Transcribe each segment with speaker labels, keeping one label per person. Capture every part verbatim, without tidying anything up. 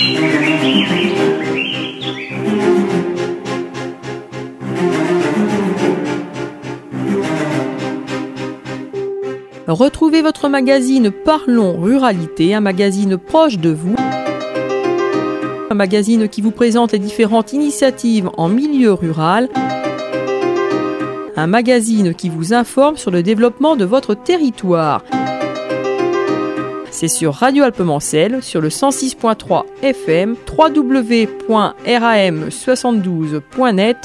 Speaker 1: Retrouvez votre magazine Parlons Ruralité, un magazine proche de vous. Un magazine qui vous présente les différentes initiatives en milieu rural. Un magazine qui vous informe sur le développement de votre territoire. C'est sur Radio Alpemancel, sur le cent six point trois F M, w w w point ram soixante-douze point net.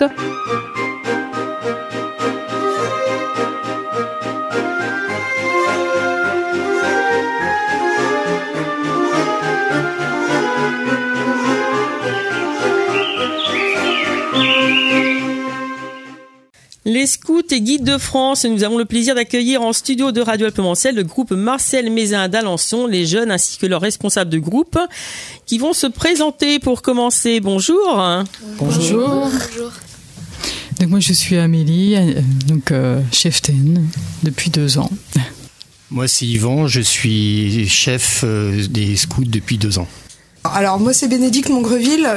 Speaker 1: Les scouts et guides de France, nous avons le plaisir d'accueillir en studio de Radio Alpemancel le groupe Marcel Mézin d'Alençon, les jeunes ainsi que leurs responsables de groupe qui vont se présenter pour commencer. Bonjour.
Speaker 2: Bonjour. Bonjour. Donc moi je suis Amélie, donc euh, chef-ten depuis deux ans.
Speaker 3: Moi c'est Yvan, je suis chef euh, des scouts depuis deux ans.
Speaker 4: Alors moi c'est Bénédicte Mongreville,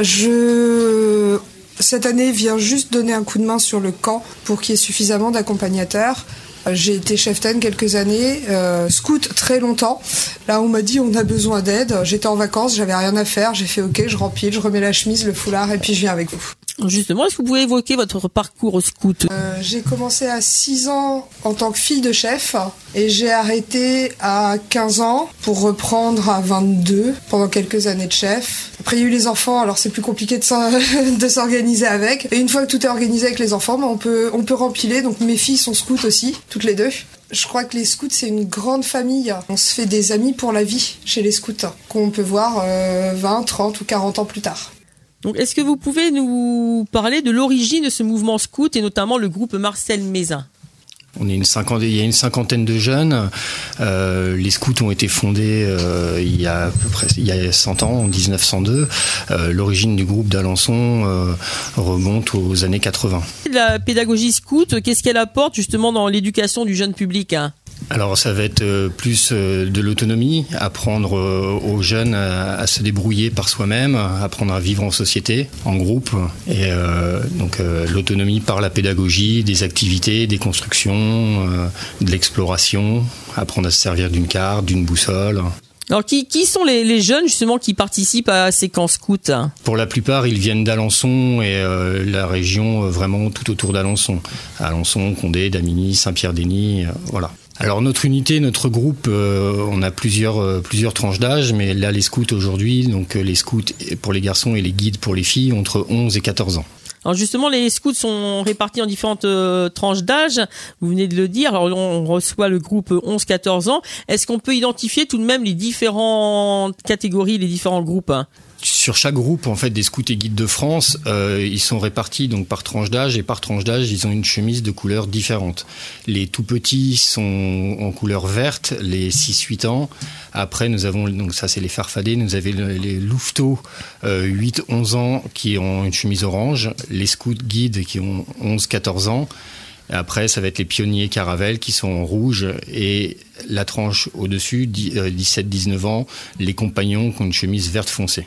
Speaker 4: je... Cette année, vient juste donner un coup de main sur le camp pour qu'il y ait suffisamment d'accompagnateurs. J'ai été chef-ten quelques années, euh, scout très longtemps. Là, on m'a dit on a besoin d'aide. J'étais en vacances, j'avais rien à faire. J'ai fait OK, je rempile, je remets la chemise, le foulard et puis je viens avec vous.
Speaker 1: Justement, est-ce que vous pouvez évoquer votre parcours au scout ?
Speaker 4: euh, J'ai commencé à six ans en tant que fille de chef et j'ai arrêté à quinze ans pour reprendre à vingt-deux pendant quelques années de chef. Après, il y a eu les enfants, alors c'est plus compliqué de, s'en... de s'organiser avec. Et une fois que tout est organisé avec les enfants, ben on peut, on peut rempiler. Donc mes filles sont scouts aussi, toutes les deux. Je crois que les scouts, c'est une grande famille. On se fait des amis pour la vie chez les scouts, qu'on peut voir euh, vingt, trente ou quarante ans plus tard.
Speaker 1: Donc, est-ce que vous pouvez nous parler de l'origine de ce mouvement scout et notamment le groupe Marcel Mézin ?
Speaker 3: On est une cinquantaine, il y a une cinquantaine de jeunes. Euh, les scouts ont été fondés euh, il y a à peu près il y a cent ans, en dix-neuf cent deux. Euh, l'origine du groupe d'Alençon euh, remonte aux années quatre-vingts.
Speaker 1: La pédagogie scout, qu'est-ce qu'elle apporte justement dans l'éducation du jeune public, hein ?
Speaker 3: Alors ça va être plus de l'autonomie, apprendre aux jeunes à se débrouiller par soi-même, apprendre à vivre en société, en groupe, et euh, donc euh, l'autonomie par la pédagogie, des activités, des constructions, euh, de l'exploration, apprendre à se servir d'une carte, d'une boussole.
Speaker 1: Alors, qui, qui sont les, les jeunes, justement, qui participent à ces camps scouts ?
Speaker 3: Pour la plupart, ils viennent d'Alençon et euh, la région euh, vraiment tout autour d'Alençon. Alençon, Condé, Damigny, Saint-Pierre-d'Hény, euh, voilà. Alors notre unité, notre groupe, euh, on a plusieurs euh, plusieurs tranches d'âge, mais là les scouts aujourd'hui, donc euh, les scouts pour les garçons et les guides pour les filles, entre onze et quatorze ans.
Speaker 1: Alors justement, les scouts sont répartis en différentes euh, tranches d'âge, vous venez de le dire. Alors on reçoit le groupe onze quatorze ans. Est-ce qu'on peut identifier tout de même les différentes catégories, les différents groupes ?
Speaker 3: Sur chaque groupe, en fait, des scouts et guides de France, euh, ils sont répartis donc par tranche d'âge, et par tranche d'âge, ils ont une chemise de couleurs différentes. Les tout petits sont en couleur verte, les six huit ans. Après, nous avons, donc ça c'est les farfadets, nous avons les louveteaux, euh, huit onze ans, qui ont une chemise orange, les scouts guides qui ont onze quatorze ans. Et après, ça va être les pionniers caravelles qui sont en rouge, et la tranche au-dessus, dix-sept dix-neuf ans, les compagnons qui ont une chemise verte foncée.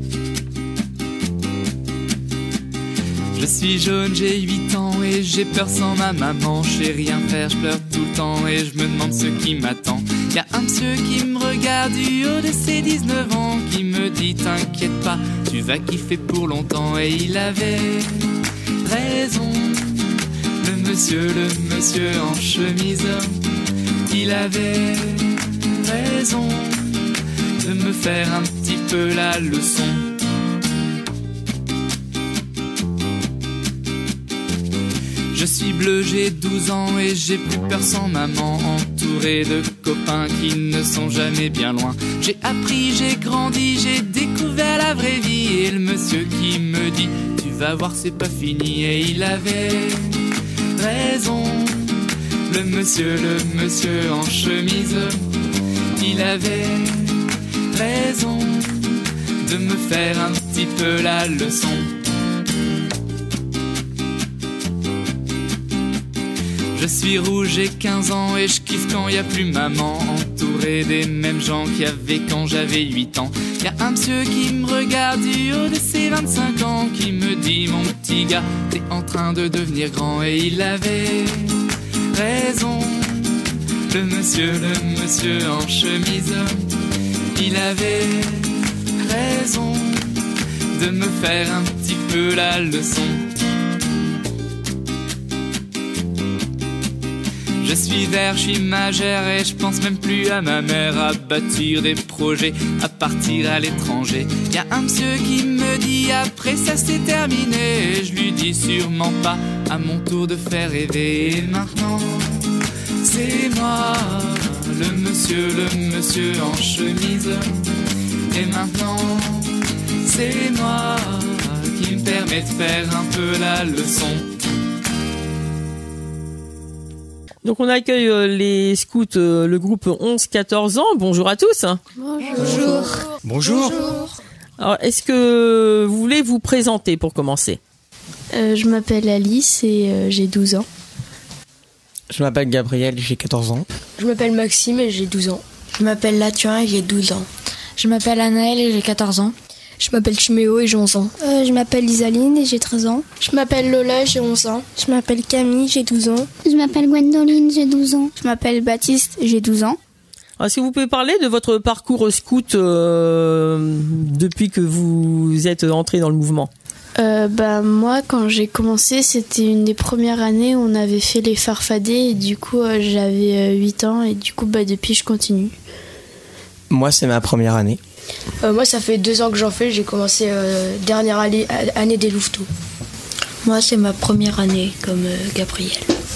Speaker 5: Je suis jaune, j'ai huit ans et j'ai peur sans ma maman. Je sais rien faire, je pleure tout le temps et je me demande ce qui m'attend. Y a un monsieur qui me regarde du haut de ses dix-neuf ans, qui me dit t'inquiète pas, tu vas kiffer pour longtemps. Et il avait raison, le monsieur, le monsieur en chemise. Il avait raison de me faire un petit peu la leçon. Je suis bleu, j'ai douze ans et j'ai plus peur sans maman, entouré de copains qui ne sont jamais bien loin. J'ai appris, j'ai grandi, j'ai découvert la vraie vie, et le monsieur qui me dit tu vas voir c'est pas fini. Et il avait raison, le monsieur, le monsieur en chemise. Il avait raison de me faire un petit peu la leçon. Je Je suis rouge, j'ai quinze ans et je kiffe quand y a plus maman. Entouré des mêmes gens qu'il y avait quand j'avais huit ans. Y a un monsieur qui me regarde du haut de ses vingt-cinq ans, qui me dit mon petit gars, t'es en train de devenir grand. Et il avait raison, le monsieur, le monsieur en chemise. Il avait raison de me faire un petit peu la leçon. Je suis vert, je suis majeur et je pense même plus à ma mère, à bâtir des projets, à partir à l'étranger. Y a un monsieur qui me dit après ça c'est terminé, et je lui dis sûrement pas, à mon tour de faire rêver. Et maintenant c'est moi, le monsieur, le monsieur en chemise. Et maintenant c'est moi qui me permet de faire un peu la leçon.
Speaker 1: Donc on accueille euh, les scouts, euh, le groupe onze quatorze ans. Bonjour à tous.
Speaker 4: Bonjour.
Speaker 3: Bonjour.
Speaker 1: Alors, est-ce que vous voulez vous présenter pour commencer ?
Speaker 6: euh, Je m'appelle Alice et euh, j'ai douze ans.
Speaker 7: Je m'appelle Gabriel, j'ai quatorze ans.
Speaker 8: Je m'appelle Maxime et j'ai douze ans.
Speaker 9: Je m'appelle Lathuin et j'ai douze ans.
Speaker 10: Je m'appelle Anaëlle et j'ai quatorze ans.
Speaker 8: Je m'appelle Chiméo et j'ai onze ans.
Speaker 11: Euh, je m'appelle Isaline et j'ai treize ans.
Speaker 12: Je m'appelle Lola, j'ai onze ans.
Speaker 13: Je m'appelle Camille, j'ai douze ans.
Speaker 14: Je m'appelle Gwendoline, j'ai douze ans.
Speaker 15: Je m'appelle Baptiste, j'ai douze ans.
Speaker 1: Est-ce que vous pouvez parler de votre parcours scout euh, depuis que vous êtes entré dans le mouvement ?
Speaker 6: Euh, bah, moi, quand j'ai commencé, c'était une des premières années où on avait fait les farfadets et du coup, euh, j'avais euh, huit ans et du coup, bah, depuis, je continue.
Speaker 7: Moi, c'est ma première année.
Speaker 8: Euh, moi, ça fait deux ans que j'en fais. J'ai commencé euh, dernière année, année des louveteaux.
Speaker 9: Moi, c'est ma première année, comme euh, Gabriel.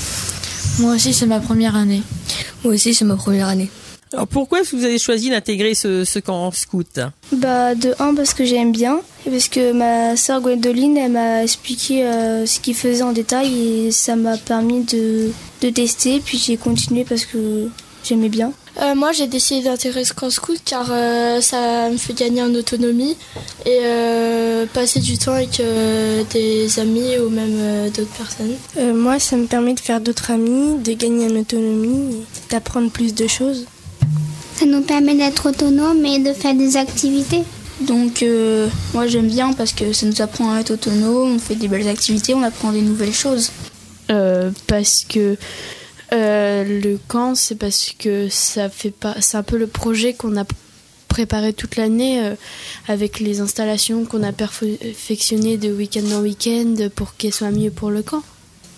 Speaker 10: Moi aussi, c'est ma première année.
Speaker 8: Moi aussi, c'est ma première année.
Speaker 1: Alors, pourquoi est-ce que vous avez choisi d'intégrer ce, ce camp scout ?
Speaker 11: Bah, de un, parce que j'aime bien, et parce que ma sœur Gwendoline, elle m'a expliqué euh, ce qu'il faisait en détail, et ça m'a permis de, de tester, puis j'ai continué parce que j'aimais bien.
Speaker 12: Euh, moi, j'ai décidé d'intégrer ce camp scout car euh, ça me fait gagner en autonomie et euh, passer du temps avec euh, des amis ou même euh, d'autres personnes.
Speaker 13: Euh, moi, ça me permet de faire d'autres amis, de gagner en autonomie, et d'apprendre plus de choses.
Speaker 14: Ça nous permet d'être autonomes et de faire des activités.
Speaker 15: Donc, euh, moi, j'aime bien parce que ça nous apprend à être autonome, on fait des belles activités, on apprend des nouvelles choses.
Speaker 6: Euh, parce que Euh, le camp, c'est parce que ça fait pas, c'est un peu le projet qu'on a préparé toute l'année euh, avec les installations qu'on a perfectionnées de week-end en week-end pour qu'elles soient mieux pour le camp.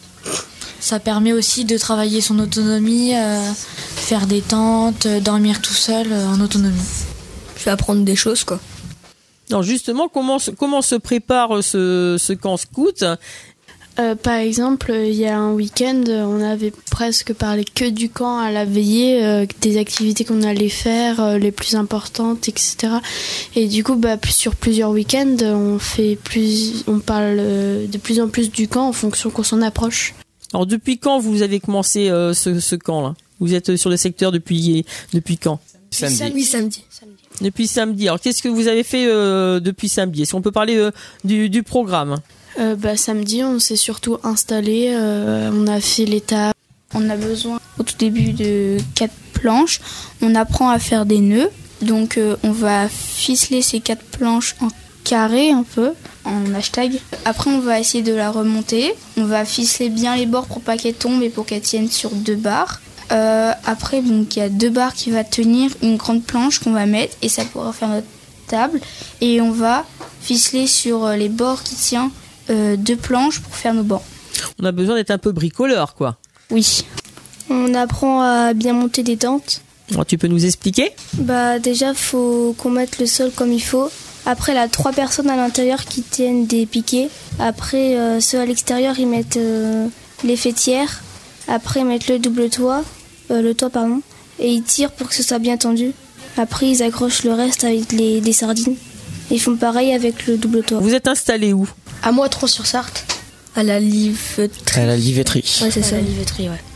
Speaker 10: Ça permet aussi de travailler son autonomie, euh, faire des tentes, dormir tout seul euh, en autonomie.
Speaker 8: Je vais apprendre des choses, quoi.
Speaker 1: Alors justement, comment, comment se prépare ce, ce camp scout ?
Speaker 6: Euh, par exemple, il y a un week-end, on avait presque parlé que du camp à la veillée, euh, des activités qu'on allait faire, euh, les plus importantes, et cetera. Et du coup, bah, sur plusieurs week-ends, on fait plus, on parle euh, de plus en plus du camp en fonction qu'on s'en approche.
Speaker 1: Alors, depuis quand vous avez commencé euh, ce, ce camp-là ? Vous êtes sur le secteur depuis depuis quand ?
Speaker 7: Samedi.
Speaker 8: Oui, samedi.
Speaker 1: Depuis samedi. Alors, qu'est-ce que vous avez fait euh, depuis samedi ? Est-ce qu'on peut parler euh, du, du programme ?
Speaker 6: Euh, bah, samedi, on s'est surtout installé, euh, on a fait l'étape.
Speaker 15: On a besoin au tout début de quatre planches. On apprend à faire des nœuds. Donc euh, on va ficeler ces quatre planches en carré un peu, en hashtag. Après on va essayer de la remonter. On va ficeler bien les bords pour pas qu'elle tombe et pour qu'elle tienne sur deux barres. Euh, après donc il y a deux barres qui va tenir une grande planche qu'on va mettre et ça pourra faire notre table. Et on va ficeler sur les bords qui tiennent Euh, deux planches pour faire nos bancs.
Speaker 1: On a besoin d'être un peu bricoleur, quoi.
Speaker 15: Oui.
Speaker 11: On apprend à bien monter des tentes.
Speaker 1: Alors, tu peux nous expliquer ?
Speaker 11: Bah déjà, faut qu'on mette le sol comme il faut. Après, il y a trois personnes à l'intérieur qui tiennent des piquets. Après, euh, ceux à l'extérieur, ils mettent euh, les faîtières. Après, ils mettent le double toit, euh, le toit pardon, et ils tirent pour que ce soit bien tendu. Après, ils accrochent le reste avec les, des sardines. Ils font pareil avec le double toit.
Speaker 1: Vous êtes installé où ?
Speaker 8: À Moitron-sur-Sarthe. À la livetterie.
Speaker 7: À la livetterie.
Speaker 8: Ouais, c'est
Speaker 10: à
Speaker 8: ça.
Speaker 10: La livetterie, ouais.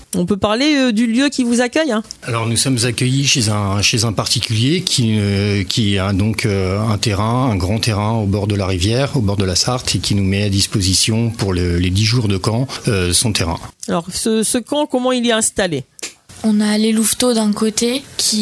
Speaker 1: On peut parler euh, du lieu qui vous accueille, hein ?
Speaker 3: Alors nous sommes accueillis chez un, chez un particulier qui, euh, qui a donc euh, un terrain, un grand terrain au bord de la rivière, au bord de la Sarthe, et qui nous met à disposition pour le, les dix jours de camp euh, son terrain.
Speaker 1: Alors ce, ce camp, comment il est installé ?
Speaker 10: On a les louveteaux d'un côté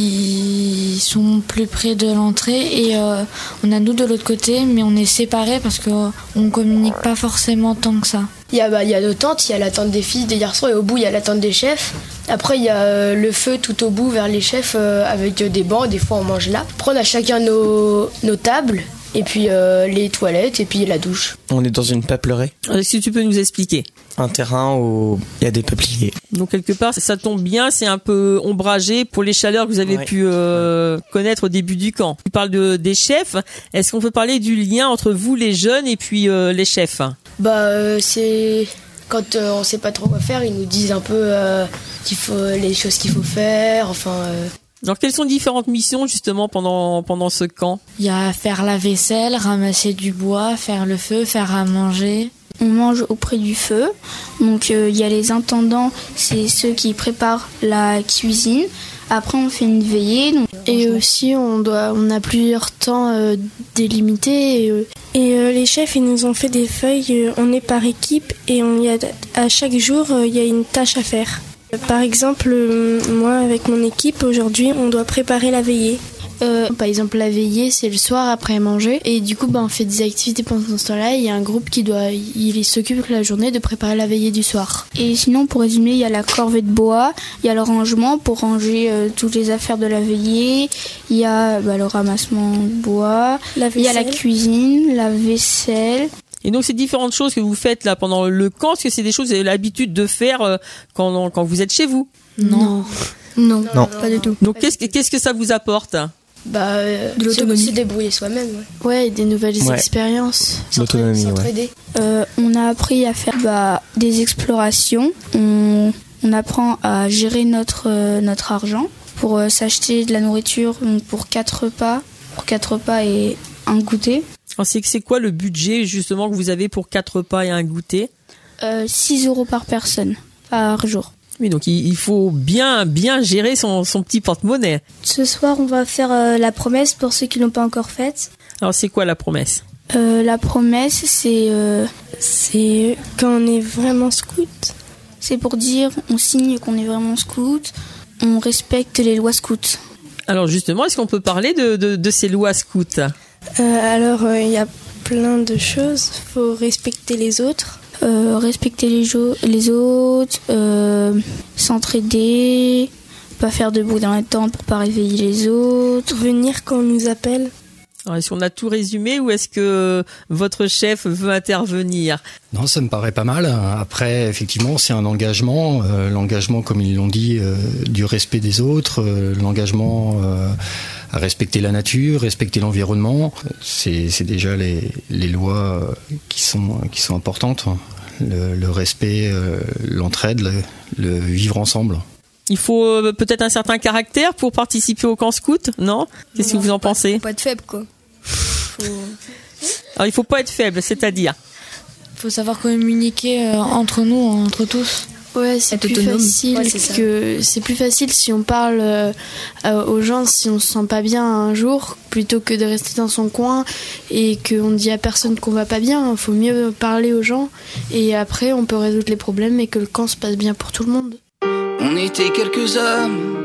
Speaker 10: qui sont plus près de l'entrée et euh, on a nous de l'autre côté, mais on est séparés parce qu'on ne communique pas forcément tant que ça.
Speaker 8: Il y a, bah, il y a deux tentes, il y a la tente des filles, des garçons et au bout il y a la tente des chefs. Après il y a euh, le feu tout au bout vers les chefs euh, avec euh, des bancs, des fois on mange là. Après on a chacun nos, nos tables et puis euh, les toilettes et puis la douche.
Speaker 7: On est dans une peuplerie.
Speaker 1: Est-ce que tu peux nous expliquer ?
Speaker 7: Un terrain où il y a des peupliers.
Speaker 1: Donc quelque part, ça tombe bien, c'est un peu ombragé pour les chaleurs que vous avez ouais. pu euh, connaître au début du camp. Tu parles de, des chefs. Est-ce qu'on peut parler du lien entre vous les jeunes et puis euh, les chefs ?
Speaker 8: Bah euh, c'est quand euh, on sait pas trop quoi faire, ils nous disent un peu euh, qu'il faut les choses qu'il faut faire. Enfin. Euh...
Speaker 1: Alors quelles sont différentes missions justement pendant pendant ce camp ?
Speaker 10: Il y a faire la vaisselle, ramasser du bois, faire le feu, faire à manger.
Speaker 15: On mange auprès du feu, donc il euh, y a les intendants, c'est ceux qui préparent la cuisine. Après on fait une veillée. Donc...
Speaker 6: Et aussi on doit, on a plusieurs temps euh, délimités. Et, euh...
Speaker 13: et euh, les chefs ils nous ont fait des feuilles, euh, on est par équipe et on y a, à chaque jour il euh, y a une tâche à faire. Par exemple, euh, moi avec mon équipe aujourd'hui on doit préparer la veillée.
Speaker 6: Euh, par exemple, la veillée, c'est le soir après manger. Et du coup, bah, on fait des activités pendant ce temps-là. Il y a un groupe qui doit, il s'occupe la journée de préparer la veillée du soir.
Speaker 15: Et sinon, pour résumer, il y a la corvée de bois, il y a le rangement pour ranger euh, toutes les affaires de la veillée. Il y a bah, le ramassement de bois. Il y a la cuisine, la vaisselle.
Speaker 1: Et donc, ces différentes choses que vous faites là pendant le camp, est-ce que c'est des choses que vous avez l'habitude de faire euh, quand, quand vous êtes chez vous ?
Speaker 6: Non.
Speaker 15: Non, non,
Speaker 7: non.
Speaker 15: pas du tout.
Speaker 1: Donc, qu'est-ce que, qu'est-ce que ça vous apporte ?
Speaker 8: Bah, euh, de l'autonomie. Se débrouiller soi-même. Ouais,
Speaker 6: ouais et des nouvelles ouais. expériences.
Speaker 7: L'autonomie,
Speaker 8: ouais.
Speaker 15: Euh, on a appris à faire bah, des explorations. On, on apprend à gérer notre, euh, notre argent pour euh, s'acheter de la nourriture donc pour quatre repas, pour quatre repas et un goûter.
Speaker 1: Alors, c'est, c'est quoi le budget justement que vous avez pour quatre repas et un goûter ?
Speaker 15: euh, six euros par personne, par jour.
Speaker 1: Oui, donc il faut bien, bien gérer son, son petit porte-monnaie.
Speaker 11: Ce soir, on va faire euh, la promesse pour ceux qui l'ont pas encore faite.
Speaker 1: Alors, c'est quoi la promesse ?
Speaker 15: euh, La promesse, c'est, euh,
Speaker 13: c'est quand on est vraiment scout.
Speaker 15: C'est pour dire, on signe qu'on est vraiment scout, on respecte les lois scouts.
Speaker 1: Alors justement, est-ce qu'on peut parler de, de, de ces lois scouts ?
Speaker 13: euh, Alors, il euh, y a plein de choses. Il faut respecter les autres.
Speaker 15: Euh, respecter les, jo- les autres, euh, s'entraider, pas faire de bruit dans la tente pour pas réveiller les autres.
Speaker 13: Venir quand on nous appelle.
Speaker 1: Alors, est-ce qu'on a tout résumé ou est-ce que votre chef veut intervenir ?
Speaker 3: Non, ça me paraît pas mal. Après, effectivement, c'est un engagement. Euh, l'engagement, comme ils l'ont dit, euh, du respect des autres, euh, l'engagement euh, à respecter la nature, respecter l'environnement. C'est, c'est déjà les, les lois qui sont, qui sont importantes. Le, le respect, euh, l'entraide, le, le vivre ensemble.
Speaker 1: Il faut euh, peut-être un certain caractère pour participer au camp scout, non ? Qu'est-ce non, que vous en
Speaker 8: pas,
Speaker 1: pensez ?
Speaker 8: Faut pas être faible, quoi. Faut...
Speaker 1: Alors, il faut pas être faible, c'est-à-dire ?
Speaker 10: Il faut savoir communiquer euh, entre nous, entre tous.
Speaker 6: Ouais, c'est plus autonome. facile ouais, c'est que c'est plus facile si on parle euh, euh, aux gens si on se sent pas bien un jour plutôt que de rester dans son coin et qu'on dit à personne qu'on va pas bien. Il faut mieux parler aux gens et après on peut résoudre les problèmes et que le camp se passe bien pour tout le monde.
Speaker 16: On était quelques hommes,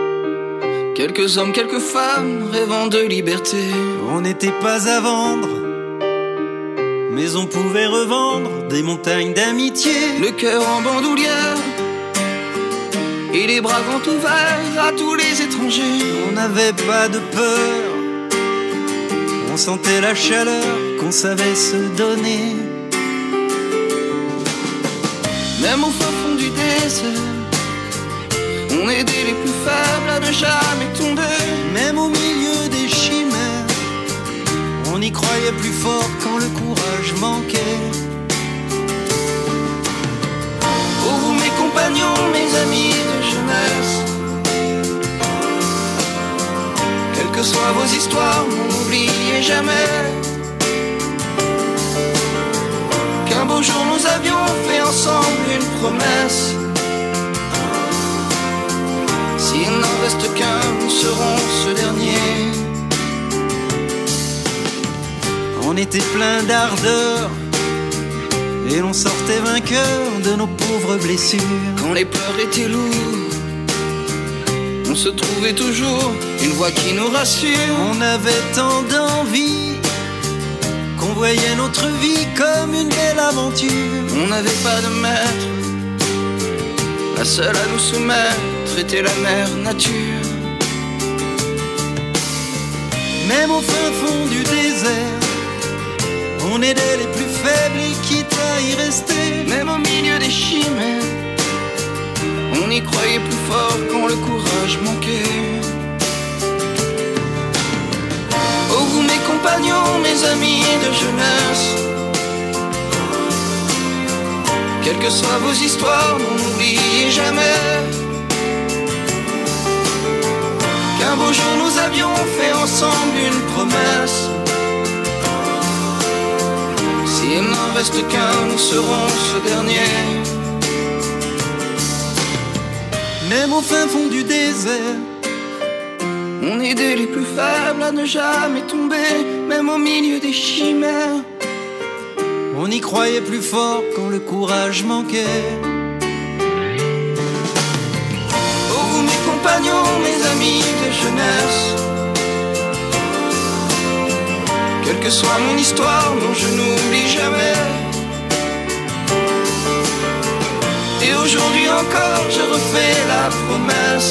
Speaker 16: quelques hommes, quelques femmes rêvant de liberté.
Speaker 17: On n'était pas à vendre, mais on pouvait revendre des montagnes d'amitié.
Speaker 16: Le cœur en bandoulière et les bras grands ouverts à tous les étrangers.
Speaker 17: On n'avait pas de peur, on sentait la chaleur qu'on savait se donner.
Speaker 16: Même au fin fond du désert, on aidait les plus faibles à ne jamais tomber.
Speaker 17: Même au milieu des chimères, on y croyait plus fort quand le courage manquait.
Speaker 16: Pour vous mes compagnons, mes amis de jeunesse, quelles que soient vos histoires, n'oubliez jamais qu'un beau jour nous avions fait ensemble une promesse. serons ce dernier.
Speaker 17: On était plein d'ardeur et l'on sortait vainqueur de nos pauvres blessures.
Speaker 16: Quand les pleurs étaient lourds, on se trouvait toujours une voix qui nous rassure.
Speaker 17: On avait tant d'envie qu'on voyait notre vie comme une belle aventure.
Speaker 16: On n'avait pas de maître, la seule à nous soumettre était la mère nature.
Speaker 17: Même au fin fond du désert, on aidait les plus faibles et quitte à y rester.
Speaker 16: Même au milieu des chimères, on y croyait plus fort quand le courage manquait. Oh vous mes compagnons, mes amis de jeunesse, quelles que soient vos histoires, n'oubliez jamais qu'un beau jour nous avions fait ensemble une promesse. S'il n'en reste qu'un, nous serons ce dernier.
Speaker 17: Même au fin fond du désert,
Speaker 16: on aidait les plus faibles à ne jamais tomber. Même au milieu des chimères,
Speaker 17: on y croyait plus fort quand le courage manquait.
Speaker 16: Oh vous mes compagnons, mes amis de jeunesse, quelle que soit mon histoire, non je n'oublie jamais. Et aujourd'hui encore je refais la promesse,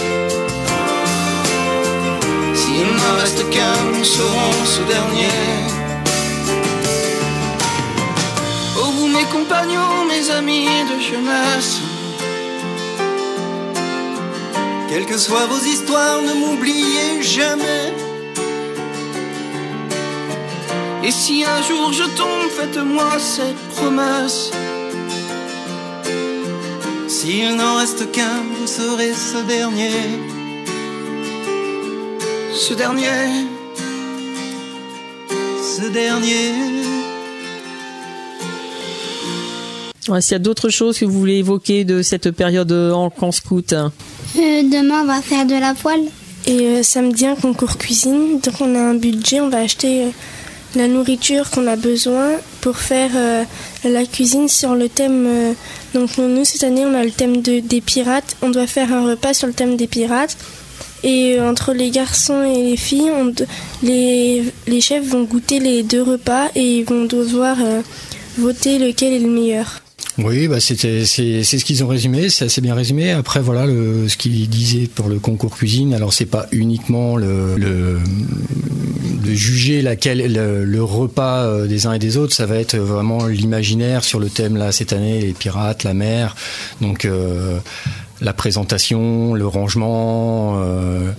Speaker 16: s'il n'en reste qu'un, nous serons ce dernier. Oh vous mes compagnons, mes amis de jeunesse,
Speaker 17: quelles que soient vos histoires, ne m'oubliez jamais.
Speaker 16: Et si un jour je tombe, faites-moi cette promesse,
Speaker 17: s'il n'en reste qu'un, vous serez ce dernier.
Speaker 16: Ce dernier,
Speaker 17: ce dernier.
Speaker 1: Ouais, s'il y a d'autres choses que vous voulez évoquer de cette période en camp scout.
Speaker 14: Euh, demain, on va faire de la voile.
Speaker 13: Et euh, samedi, un concours cuisine. Donc, on a un budget, on va acheter euh, la nourriture qu'on a besoin pour faire euh, la cuisine sur le thème. Euh, donc, nous, cette année, on a le thème de, des pirates. On doit faire un repas sur le thème des pirates. Et euh, entre les garçons et les filles, on, les, les chefs vont goûter les deux repas et ils vont devoir euh, voter lequel est le meilleur.
Speaker 3: Oui, bah c'était, c'est, c'est ce qu'ils ont résumé, c'est assez bien résumé. Après, voilà, le, ce qu'ils disaient pour le concours cuisine, alors c'est pas uniquement le, le, de juger laquelle, le, le repas des uns et des autres, ça va être vraiment l'imaginaire sur le thème, là, cette année, les pirates, la mer, donc... Euh, la présentation, le rangement, euh,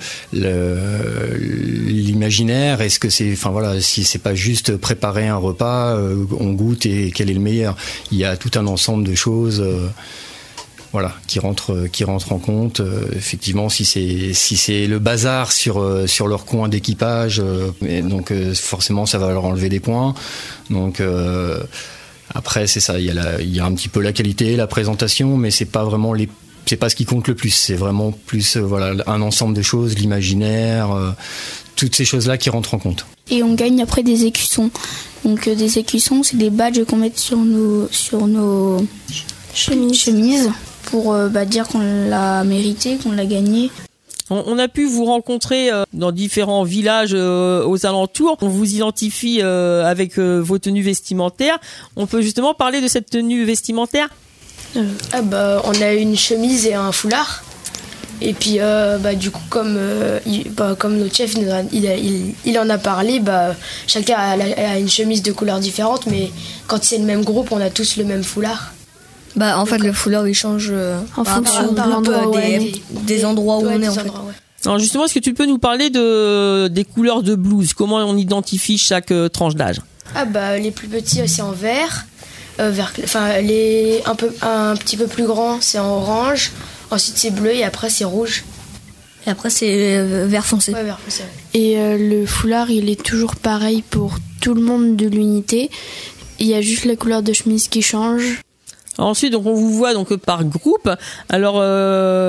Speaker 3: le, l'imaginaire. Est-ce que c'est, enfin voilà, si c'est pas juste préparer un repas, euh, on goûte et quel est le meilleur. Il y a tout un ensemble de choses, euh, voilà, qui rentrent, qui rentrent en compte. Euh, effectivement, si c'est, si c'est le bazar sur euh, sur leur coin d'équipage, euh, et donc euh, forcément ça va leur enlever des points. Donc euh, après c'est ça, il y a la, il y a un petit peu la qualité, la présentation, mais c'est pas vraiment les c'est pas ce qui compte le plus, c'est vraiment plus euh, voilà, un ensemble de choses, l'imaginaire, euh, toutes ces choses-là qui rentrent en compte.
Speaker 15: Et on gagne après des écussons. Donc euh, des écussons, c'est des badges qu'on met sur nos, sur nos chemises, chemises pour euh, bah, dire qu'on l'a mérité, qu'on l'a gagné.
Speaker 1: On a pu vous rencontrer dans différents villages aux alentours. On vous identifie avec vos tenues vestimentaires. On peut justement parler de cette tenue vestimentaire ?
Speaker 8: Ah bah, on a une chemise et un foulard. Et puis euh, bah, du coup comme, euh, il, bah, comme notre chef il, il, il, il en a parlé, bah, chacun a, a une chemise de couleurs différentes, mais quand c'est le même groupe, on a tous le même foulard.
Speaker 18: Bah en fait le foulard il change euh, en fonction
Speaker 8: par endroit,
Speaker 18: des,
Speaker 8: ouais,
Speaker 18: des, des endroits où
Speaker 8: ouais,
Speaker 18: on est en
Speaker 8: endroits,
Speaker 18: fait.
Speaker 8: Ouais.
Speaker 1: Alors justement, est-ce que tu peux nous parler de, des couleurs de blouse ? Comment on identifie chaque euh, tranche d'âge ?
Speaker 8: Ah bah les plus petits c'est en vert, euh, vert enfin les un peu un petit peu plus grands c'est en orange, ensuite c'est bleu et après c'est rouge.
Speaker 18: Et après c'est euh, vert foncé.
Speaker 8: Ouais, vert foncé. Ouais.
Speaker 6: Et euh, le foulard il est toujours pareil pour tout le monde de l'unité. Il y a juste la couleur de chemise qui change.
Speaker 1: Ensuite, donc on vous voit donc par groupe. Alors, euh,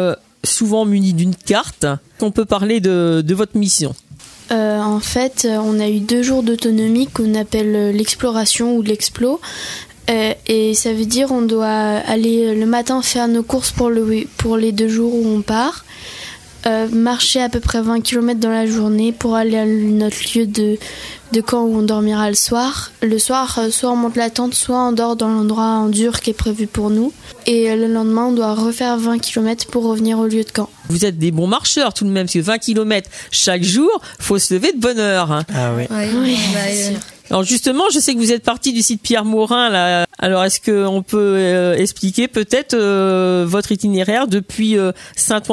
Speaker 1: souvent munis d'une carte. On peut parler de, de votre mission.
Speaker 6: Euh, en fait, on a eu deux jours d'autonomie qu'on appelle l'exploration ou l'explo. Euh, et ça veut dire on doit aller le matin faire nos courses pour, le, pour les deux jours où on part. Euh, marcher à peu près vingt kilomètres dans la journée pour aller à notre lieu de, de camp où on dormira le soir. Le soir, soit on monte la tente, soit on dort dans l'endroit en dur qui est prévu pour nous. Et le lendemain, on doit refaire vingt kilomètres pour revenir au lieu de camp.
Speaker 1: Vous êtes des bons marcheurs tout de même, parce que vingt kilomètres chaque jour, faut se lever de bonne heure. Hein.
Speaker 7: Ah oui.
Speaker 6: Oui, oui.
Speaker 15: Ouais,
Speaker 1: Alors justement, je sais que vous êtes parti du site Pierre Maurin là. Alors est-ce qu'on peut euh, expliquer peut-être euh, votre itinéraire depuis euh, Saint-Ouen-de-Mabray ?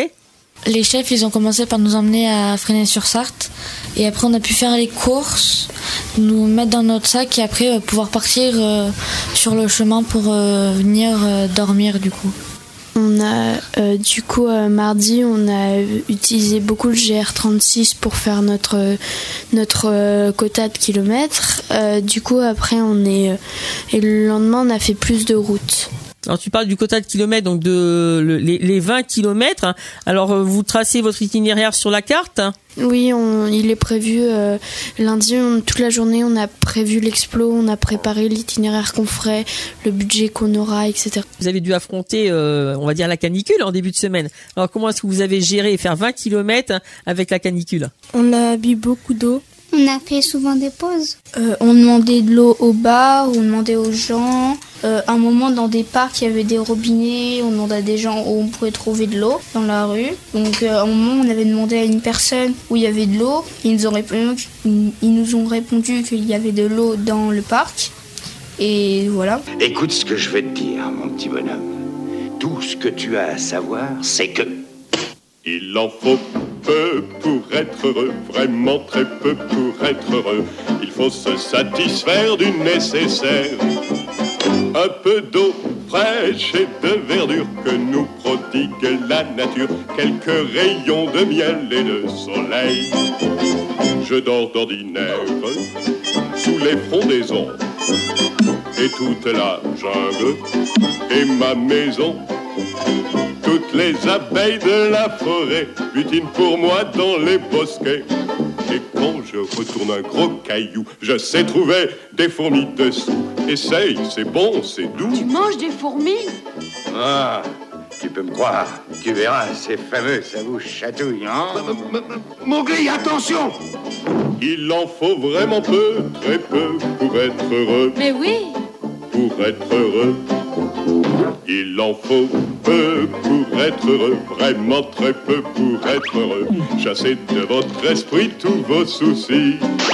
Speaker 10: Les chefs, ils ont commencé par nous emmener à Fresnay-sur-Sarthe. Et après, on a pu faire les courses, nous mettre dans notre sac et après euh, pouvoir partir euh, sur le chemin pour euh, venir euh, dormir du coup.
Speaker 6: On a, euh, du coup, euh, mardi, on a utilisé beaucoup le G R trente-six pour faire notre, notre euh, quota de kilomètres. Euh, du coup, après, on est... Euh, et le lendemain, on a fait plus de routes.
Speaker 1: Alors tu parles du quota de kilomètres, donc de le, les, les vingt kilomètres. Alors vous tracez votre itinéraire sur la carte ?
Speaker 6: Oui, on, il est prévu euh, lundi, on, toute la journée, on a prévu l'explo, on a préparé l'itinéraire qu'on ferait, le budget qu'on aura, et cetera.
Speaker 1: Vous avez dû affronter, euh, on va dire, la canicule en début de semaine. Alors comment est-ce que vous avez géré et faire vingt kilomètres avec la canicule ?
Speaker 13: On a bu beaucoup d'eau.
Speaker 14: On a fait souvent des pauses.
Speaker 15: Euh, on demandait de l'eau au bar, on demandait aux gens. Euh, un moment, dans des parcs, il y avait des robinets. On demandait à des gens où on pouvait trouver de l'eau dans la rue. Donc, euh, à un moment, on avait demandé à une personne où il y avait de l'eau. Ils nous ont répondu, ils nous ont répondu qu'il y avait de l'eau dans le parc. Et voilà.
Speaker 19: Écoute ce que je vais te dire, mon petit bonhomme. Tout ce que tu as à savoir, c'est que...
Speaker 20: Il en faut peu pour être heureux, vraiment très peu pour être heureux. Il faut se satisfaire du nécessaire. Un peu d'eau fraîche et de verdure que nous prodigue la nature. Quelques rayons de miel et de soleil. Je dors d'ordinaire sous les frondaisons. Et toute la jungle est ma maison. Toutes les abeilles de la forêt butinent pour moi dans les bosquets. Et quand je retourne un gros caillou, je sais trouver des fourmis dessous. Essaye, c'est bon, c'est doux.
Speaker 21: Tu manges des fourmis ?
Speaker 19: Ah, tu peux me croire. Tu verras, c'est fameux, ça vous chatouille, hein ? Mowgli, attention !
Speaker 20: Il en faut vraiment peu, très peu, pour être heureux.
Speaker 21: Mais oui !
Speaker 20: Pour être heureux. Il en faut peu pour être heureux, vraiment très peu pour être heureux. Chassez de votre esprit tous vos soucis.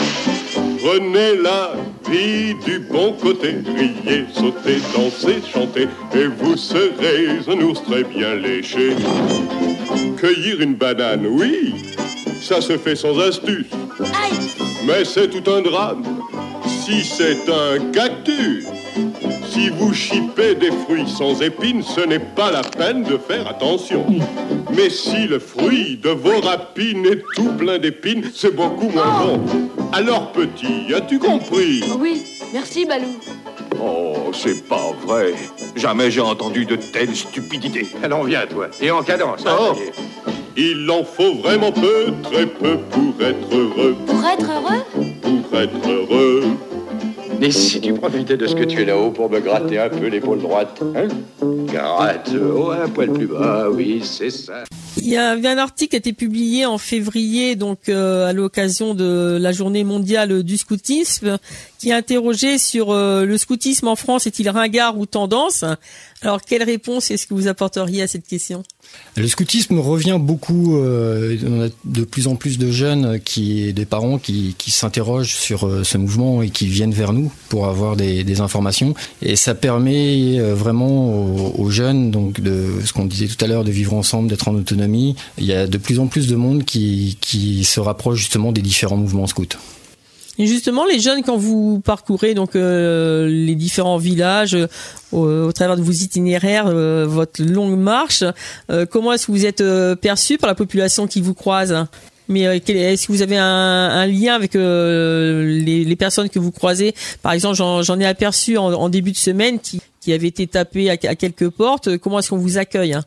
Speaker 20: Prenez la vie du bon côté, riez, sautez, dansez, chantez, et vous serez un ours très bien léché. Cueillir une banane, oui, ça se fait sans astuce. Mais c'est tout un drame si c'est un cactus. Si vous chipez des fruits sans épines, ce n'est pas la peine de faire attention. Mais si le fruit de vos rapines est tout plein d'épines, c'est beaucoup moins bon. Alors petit, as-tu compris ?
Speaker 21: Oui, merci Balou.
Speaker 19: Oh, c'est pas vrai. Jamais j'ai entendu de telles stupidités. Alors viens, toi, et en cadence.
Speaker 20: Oh. Il en faut vraiment peu, très peu pour être heureux.
Speaker 21: Pour être heureux ?
Speaker 20: Pour être heureux.
Speaker 19: Et si tu profitais de ce que tu es là-haut pour me gratter un peu l'épaule droite, hein ? Gratte, oh, un poil plus bas, oui, c'est ça.
Speaker 1: Il y a un article qui a été publié en février, donc euh, à l'occasion de la journée mondiale du scoutisme, qui a interrogé sur euh, le scoutisme en France, est-il ringard ou tendance ? Alors, quelle réponse est-ce que vous apporteriez à cette question ?
Speaker 3: Le scoutisme revient beaucoup. Euh, on a de plus en plus de jeunes, qui, des parents qui, qui s'interrogent sur euh, ce mouvement et qui viennent vers nous pour avoir des, des informations. Et ça permet euh, vraiment aux, aux jeunes, donc de ce qu'on disait tout à l'heure, de vivre ensemble, d'être en autonomie. Il y a de plus en plus de monde qui, qui se rapproche justement des différents mouvements scouts.
Speaker 1: Et justement, les jeunes, quand vous parcourez donc euh, les différents villages euh, au, au travers de vos itinéraires, euh, votre longue marche, euh, comment est-ce que vous êtes euh, perçus par la population qui vous croise ? Mais euh, est-ce que vous avez un, un lien avec euh, les, les personnes que vous croisez ? Par exemple, j'en, j'en ai aperçu en, en début de semaine qui, qui avaient été tapés à, à quelques portes. Comment est-ce qu'on vous accueille ?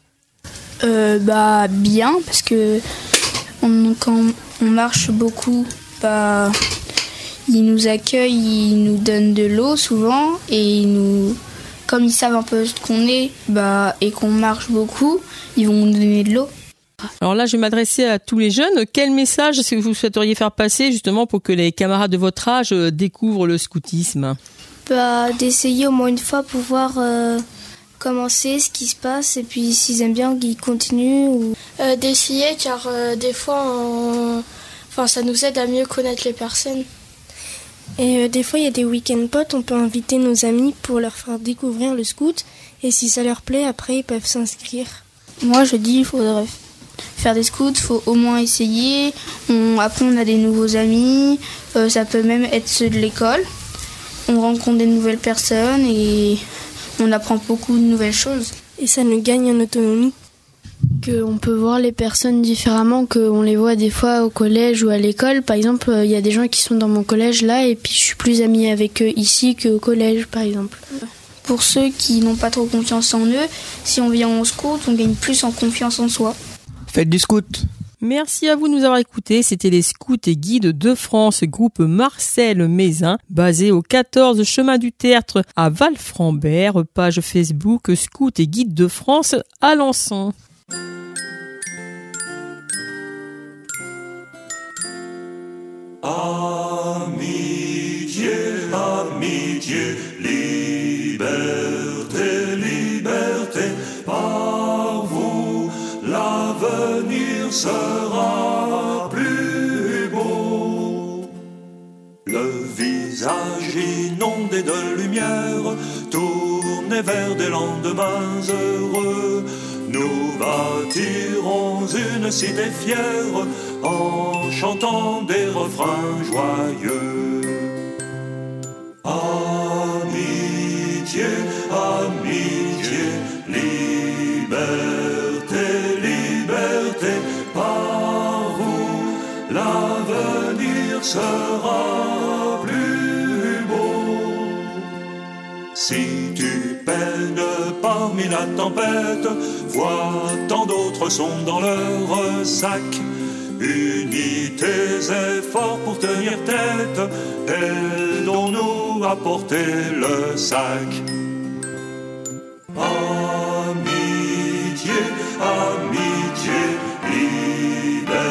Speaker 15: euh, Bah bien, parce que on, quand on marche beaucoup, bah ils nous accueillent, ils nous donnent de l'eau souvent et ils nous, comme ils savent un peu ce qu'on est, bah et qu'on marche beaucoup, ils vont nous donner de l'eau.
Speaker 1: Alors là, je vais m'adresser à tous les jeunes. Quel message est-ce que vous souhaiteriez faire passer justement pour que les camarades de votre âge découvrent le scoutisme ?
Speaker 11: Bah, d'essayer au moins une fois pour voir euh, comment c'est, ce qui se passe, et puis s'ils aiment bien, qu'ils continuent. Ou...
Speaker 12: Euh, d'essayer, car euh, des fois, on... enfin, ça nous aide à mieux connaître les personnes.
Speaker 13: Et euh, des fois, il y a des week-end potes, on peut inviter nos amis pour leur faire découvrir le scout, et si ça leur plaît, après, ils peuvent s'inscrire.
Speaker 15: Moi, je dis, il faudrait faire des scouts, il faut au moins essayer. On, après, on a des nouveaux amis, euh, ça peut même être ceux de l'école. On rencontre des nouvelles personnes et on apprend beaucoup de nouvelles choses.
Speaker 13: Et ça nous gagne en autonomie.
Speaker 6: Qu'on peut voir les personnes différemment, qu'on les voit des fois au collège ou à l'école. Par exemple, il y a des gens qui sont dans mon collège là et puis je suis plus amie avec eux ici qu'au collège, par exemple.
Speaker 15: Pour ceux qui n'ont pas trop confiance en eux, si on vient en scout, on gagne plus en confiance en soi.
Speaker 7: Faites du scout.
Speaker 1: Merci à vous de nous avoir écoutés. C'était les scouts et guides de France, groupe Marcel Mézin, basé au quatorze chemin du Tertre à Val-Frambert, page Facebook Scouts et guides de France Alençon.
Speaker 2: Amitié, amitié, liberté, liberté, par vous l'avenir sera plus beau. Le visage inondé de lumière, tourné vers des lendemains heureux, nous bâtirons une cité fière en chantant des refrains joyeux. Amitié, amitié, liberté, liberté, par vous l'avenir sera plus beau. Si tu peines parmi la tempête, vois tant d'autres sont dans leur sac. Unis tes efforts pour tenir tête, aidons-nous à porter le sac. Amitié, amitié, liberté.